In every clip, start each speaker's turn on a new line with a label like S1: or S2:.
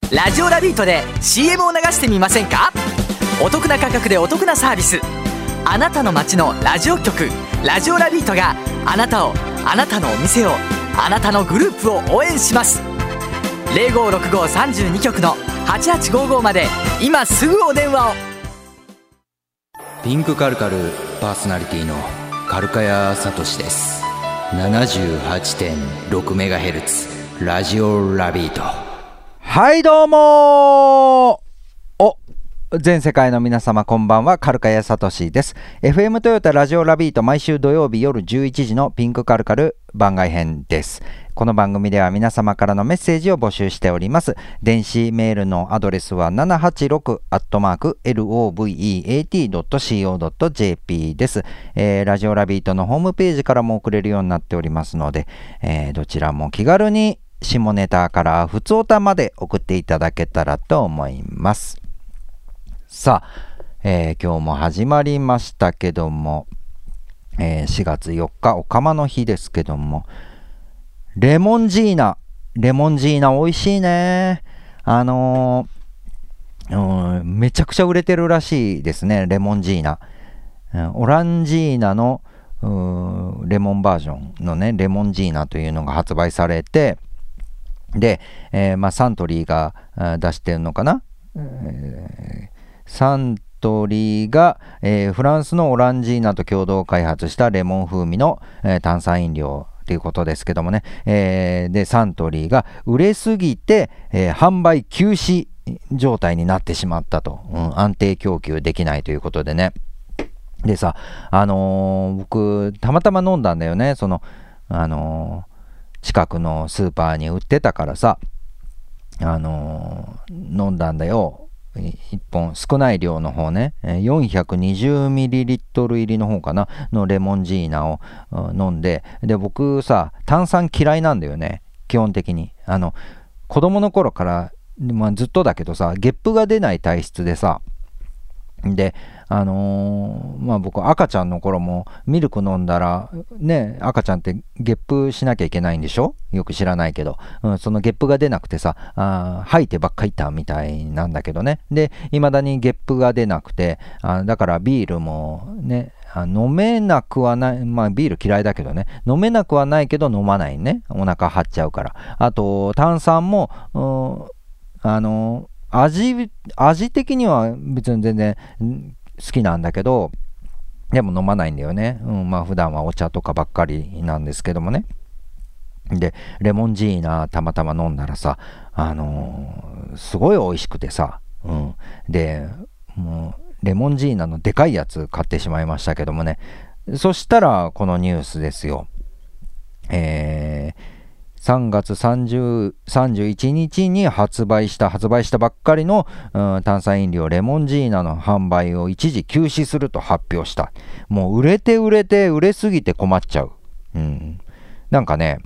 S1: ラジオラビートで CM を流してみませんか？お得な価格でお得なサービス。あなたの街のラジオ局ラジオラビートがあなたを、あなたのお店を、あなたのグループを応援します。056532局の8855まで今すぐお電話を。
S2: ピンクカルカルパーソナリティのカルカヤサトシです。 78.6MHz ラジオラビート。
S3: はいどうも全世界の皆様こんばんは、カルカヤサトシです。 FM トヨタラジオラビート、毎週土曜日夜11時のピンクカルカル番外編です。この番組では皆様からのメッセージを募集しております。電子メールのアドレスは 786@loveat.co.jp です。ラジオラビートのホームページからも送れるようになっておりますので、どちらも気軽に下ネタからふつおたまで送っていただけたらと思います。さあ、今日も始まりましたけども、4月4日おかまの日ですけども、レモンジーナ美味しいね。めちゃくちゃ売れてるらしいですね、レモンジーナ。オランジーナのレモンバージョンのね、レモンジーナというのが発売されて、で、サントリーが出してるのかな。サントリーが、フランスのオランジーナと共同開発したレモン風味の、炭酸飲料ということですけどもね、でサントリーが売れすぎて、販売休止状態になってしまったと、安定供給できないということでね。でさ、僕たまたま飲んだんだよね。その近くのスーパーに売ってたからさ、飲んだんだよ。1本少ない量の方ね、420ml 入りの方かなのレモンジーナを飲んで、で僕さ炭酸嫌いなんだよね、基本的に。子供の頃から、ずっとだけどさ、ゲップが出ない体質でさ、で僕赤ちゃんの頃もミルク飲んだらね、赤ちゃんってゲップしなきゃいけないんでしょ、よく知らないけど、そのゲップが出なくてさ、吐いてばっかいたみたいなんだけどね。で未だにゲップが出なくて、だからビールもね飲めなくはない。ビール嫌いだけどね、飲めなくはないけど飲まないね、お腹張っちゃうから。あと炭酸も味的には別に全然好きなんだけど、でも飲まないんだよね。普段はお茶とかばっかりなんですけどもね。でレモンジーナたまたま飲んだらさ、すごい美味しくてさ、でもうレモンジーナのでかいやつ買ってしまいましたけどもね。そしたらこのニュースですよ。3月31日に発売したばっかりの、炭酸飲料レモンジーナの販売を一時休止すると発表した。もう売れすぎて困っちゃう。なんかね、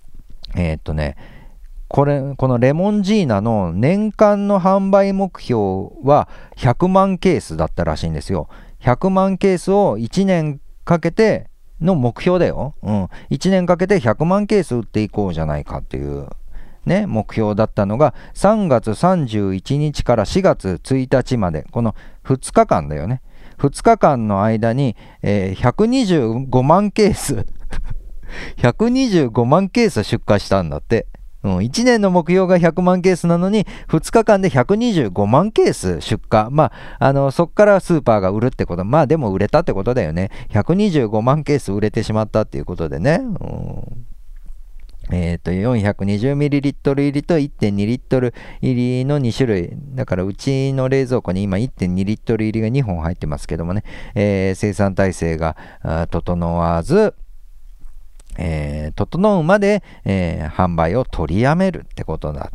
S3: このレモンジーナの年間の販売目標は100万ケースだったらしいんですよ。100万ケースを1年かけての目標だよ。1年かけて100万ケース売っていこうじゃないかっていうね、目標だったのが、3月31日から4月1日まで、この2日間だよね。2日間の間に、125万ケース125万ケース出荷したんだって。1年の目標が100万ケースなのに2日間で125万ケース出荷。そっからスーパーが売るってこと。でも売れたってことだよね。125万ケース売れてしまったっていうことでね。420ml 入りと 1.2 リットル入りの2種類。だからうちの冷蔵庫に今 1.2 リットル入りが2本入ってますけどもね。生産体制が整わず、整うまで、販売を取りやめるってことだって。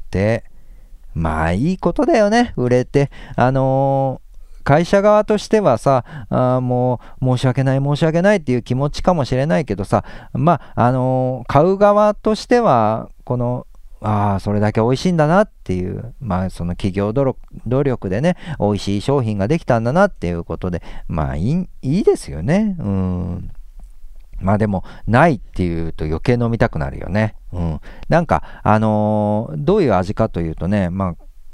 S3: いいことだよね、売れて。会社側としてはさ、もう申し訳ないっていう気持ちかもしれないけどさ、買う側としてはそれだけ美味しいんだなっていう、その企業努力でね、美味しい商品ができたんだなっていうことで、いいですよね。でもないっていうと余計飲みたくなるよね。なんかどういう味かというとね、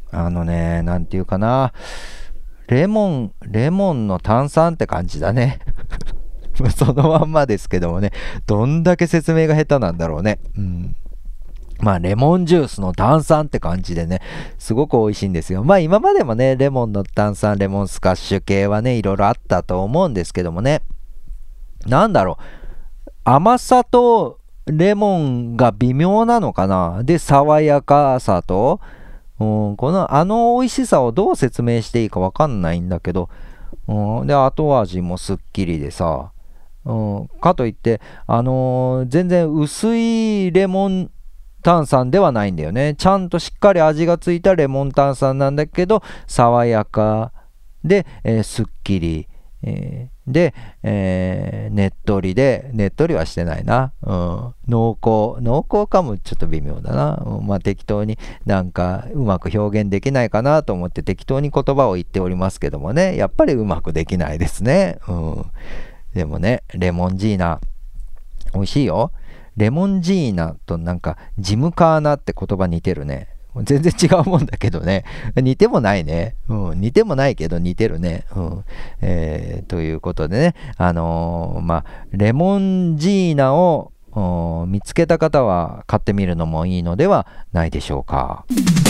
S3: なんていうかな、レモンの炭酸って感じだね。そのまんまですけどもね、どんだけ説明が下手なんだろうね。まあレモンジュースの炭酸って感じでね、すごく美味しいんですよ。まあ今までもね、レモンの炭酸、レモンスカッシュ系はね、いろいろあったと思うんですけどもね、なんだろう、甘さとレモンが微妙なのかな。で、爽やかさと、この美味しさをどう説明していいかわかんないんだけど、で、後味もすっきりでさ、かといって、全然薄いレモン炭酸ではないんだよね。ちゃんとしっかり味がついたレモン炭酸なんだけど、爽やかで、すっきり、で、ねっとりはしてないな。濃厚かもちょっと微妙だな。まあ適当になんかうまく表現できないかなと思って適当に言葉を言っておりますけどもね、やっぱりうまくできないですね。でもね、レモンジーナ、美味しいよ。レモンジーナとなんかジムカーナって言葉似てるね。全然違うもんだけどね。似てもないね。似てもないけど似てるね。ということでね、まあ、レモンジーナを見つけた方は買ってみるのもいいのではないでしょうか。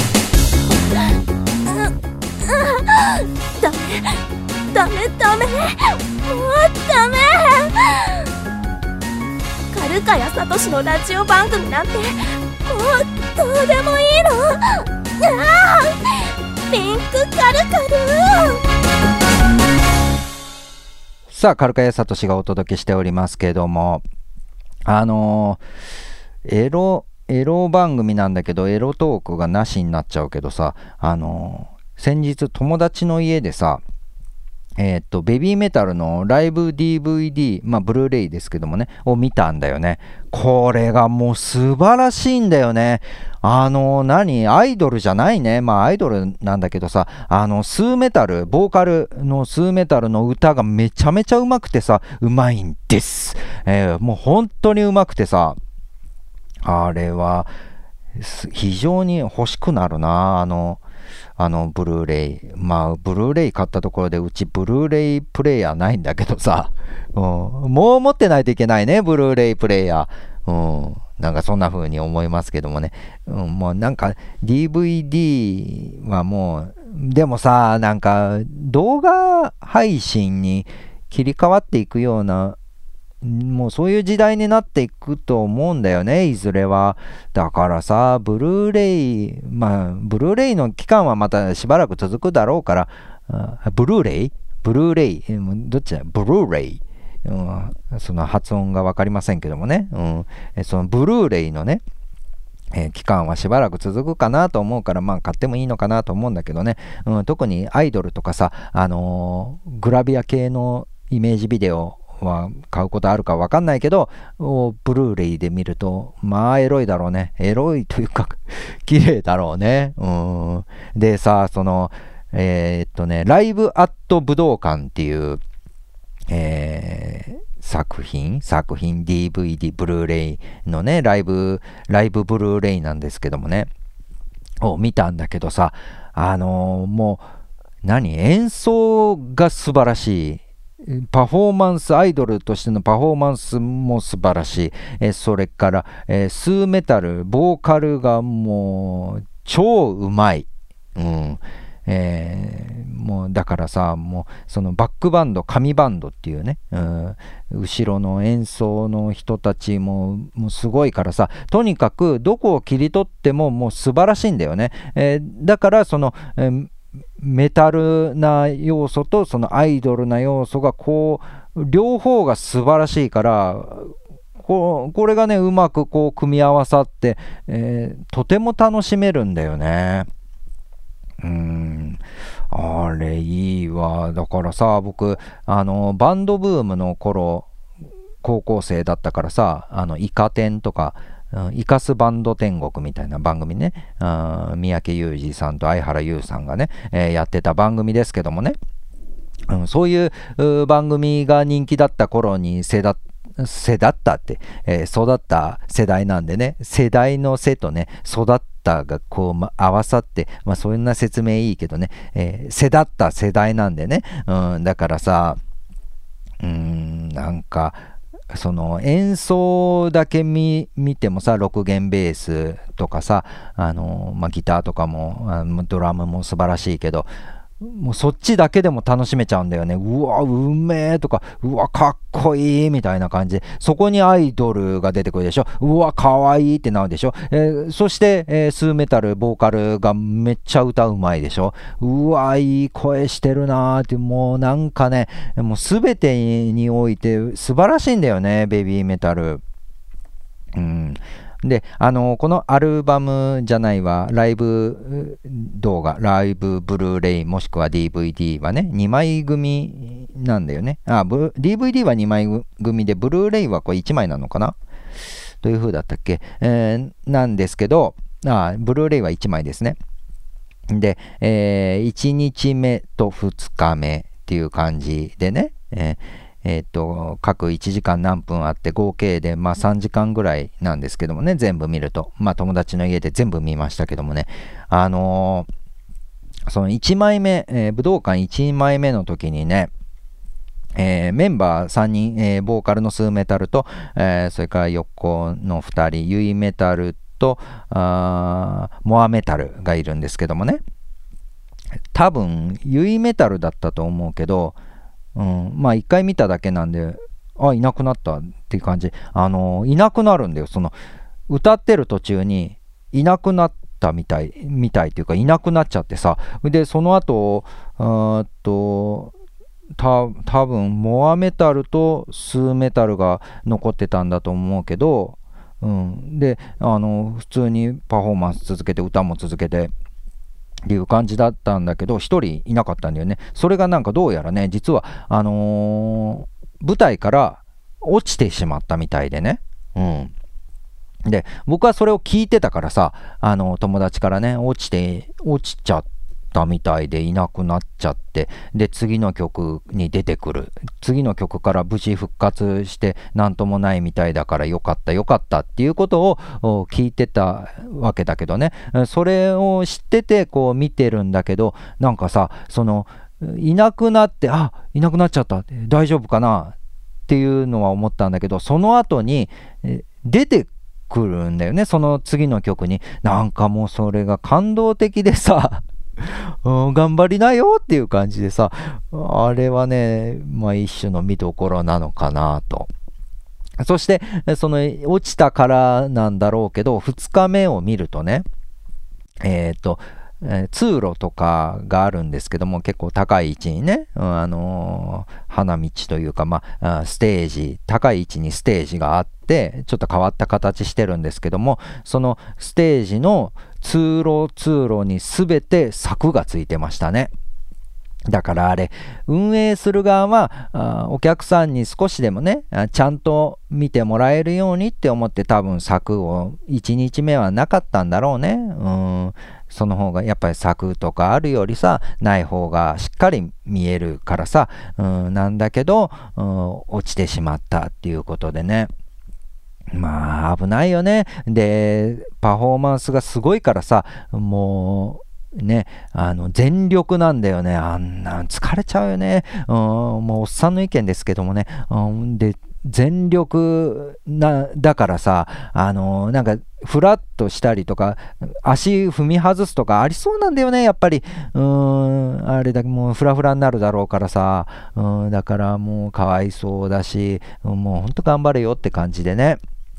S4: ダメ、もうダメ。カルカヤサトシのラジオ番組なんてもうどうでもいいの。ピンクカルカル。
S3: さあ、カルカヤサトシがお届けしておりますけども、エロ番組なんだけど、エロトークがなしになっちゃうけどさ、先日友達の家でさ、ベビーメタルのライブ DVD、まあブルーレイですけどもね、を見たんだよね。これがもう素晴らしいんだよね。アイドルじゃないね。まあアイドルなんだけどさ、スーメタル、ボーカルのスーメタルの歌がめちゃめちゃうまくてさ、うまいんです。もう本当にうまくてさ、あれは非常に欲しくなるな。ブルーレイ。まあ、ブルーレイ買ったところで、うちブルーレイプレイヤーないんだけどさ、もう持ってないといけないね、ブルーレイプレイヤー。なんかそんな風に思いますけどもね。もうなんか DVD はもう、でもさ、なんか動画配信に切り替わっていくような、もうそういう時代になっていくと思うんだよね、いずれは。だからさ、ブルーレイの期間はまたしばらく続くだろうから、ブルーレイどっちだブルーレイ、その発音が分かりませんけどもね、そのブルーレイのね、期間はしばらく続くかなと思うから、まあ買ってもいいのかなと思うんだけどね、特にアイドルとかさ、グラビア系のイメージビデオは買うことあるか分かんないけど、ブルーレイで見るとまあエロいだろうね。エロいというか綺麗だろうね。でさ、そのライブアット武道館っていう、作品 DVD ブルーレイのね、ライブブルーレイなんですけどもね、を見たんだけどさ、もう演奏が素晴らしい。パフォーマンス、アイドルとしてのパフォーマンスも素晴らしい。それから、スーメタル、ボーカルがもう超うまい。もうだからさ、もうそのバックバンド、紙バンドっていうね、後ろの演奏の人たちもうすごいからさ、とにかくどこを切り取ってももう素晴らしいんだよね。だからその、メタルな要素とそのアイドルな要素がこう両方が素晴らしいから、これがねうまくこう組み合わさって、とても楽しめるんだよね。あれいいわ。だからさ、僕バンドブームの頃高校生だったからさ、イカ天とかイカスバンド天国みたいな番組ね、三宅裕司さんと相原優さんがね、やってた番組ですけどもね、そういう番組が人気だった頃に育った世代なんでね、世代の背とね、育っったがこう、合わさって、そんな説明いいけどね、世だった世代なんでね、だからさ、なんかその演奏だけ見てもさ、6弦ベースとかさ、ギターとかもドラムも素晴らしいけど、もうそっちだけでも楽しめちゃうんだよね。うわ、うめえとか、うわ、かっこいいみたいな感じで、そこにアイドルが出てくるでしょ。うわ、かわいいってなるでしょ。そして、スーメタル、ボーカルがめっちゃ歌うまいでしょ。うわ、いい声してるなーって、もうなんかね、もうすべてにおいて素晴らしいんだよね、ベビーメタル。で、このアルバムじゃないわ、ライブ動画、ライブブルーレイもしくは DVD はね、2枚組なんだよね。DVD は2枚組で、ブルーレイはこれ1枚なのかなという風だったっけ、なんですけど、ブルーレイは1枚ですね。で、1日目と2日目っていう感じでね、各1時間何分あって合計で3時間ぐらいなんですけどもね、全部見ると、友達の家で全部見ましたけどもね、その1枚目、武道館1枚目の時にね、メンバー3人、ボーカルのスーメタルと、それから横の2人、ユイメタルとモアメタルがいるんですけどもね、多分ユイメタルだったと思うけど、一回見ただけなんで、いなくなったっていう感じ。いなくなるんだよ。その歌ってる途中にいなくなったみたいっていうか、いなくなっちゃってさ。でその後多分モアメタルとスーメタルが残ってたんだと思うけど、で普通にパフォーマンス続けて、歌も続けてっていう感じだったんだけど、一人いなかったんだよね。それがなんかどうやらね、実は舞台から落ちてしまったみたいでね。で僕はそれを聞いてたからさ、友達からね、落ちちゃったみたいでいなくなっちゃって、で次の曲に出てくる、次の曲から無事復活してなんともないみたいだから、よかったっていうことを聞いてたわけだけどね、それを知っててこう見てるんだけど、なんかさ、いなくなって、いなくなっちゃった、大丈夫かなっていうのは思ったんだけど、その後に出てくるんだよね、その次の曲に。なんかもうそれが感動的でさ頑張りなよっていう感じでさ、あれはね、一種の見どころなのかなと。そしてその落ちたからなんだろうけど、2日目を見るとね、通路とかがあるんですけども、結構高い位置にね、花道というか、ステージ、高い位置にステージがあって、ちょっと変わった形してるんですけども、そのステージの通路に全て柵がついてましたね。だからあれ、運営する側はお客さんに少しでもね、ちゃんと見てもらえるようにって思って、多分柵を1日目はなかったんだろうね。その方がやっぱり柵とかあるよりさ、ない方がしっかり見えるからさ、なんだけど、落ちてしまったっていうことでね、危ないよね。でパフォーマンスがすごいからさ、もうね、全力なんだよね。あんなん疲れちゃうよね。もうおっさんの意見ですけどもね。で全力だからさ、なんかフラッとしたりとか、足踏み外すとかありそうなんだよね、やっぱり。あれだけもうフラフラになるだろうからさ、だからもうかわいそうだし、もうほんと頑張れよって感じでね。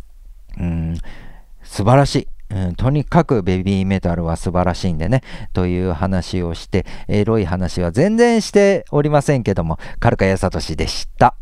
S3: 素晴らしい。とにかくベビーメタルは素晴らしいんでね、という話をして、エロい話は全然しておりませんけども、カルカヤサトシでした。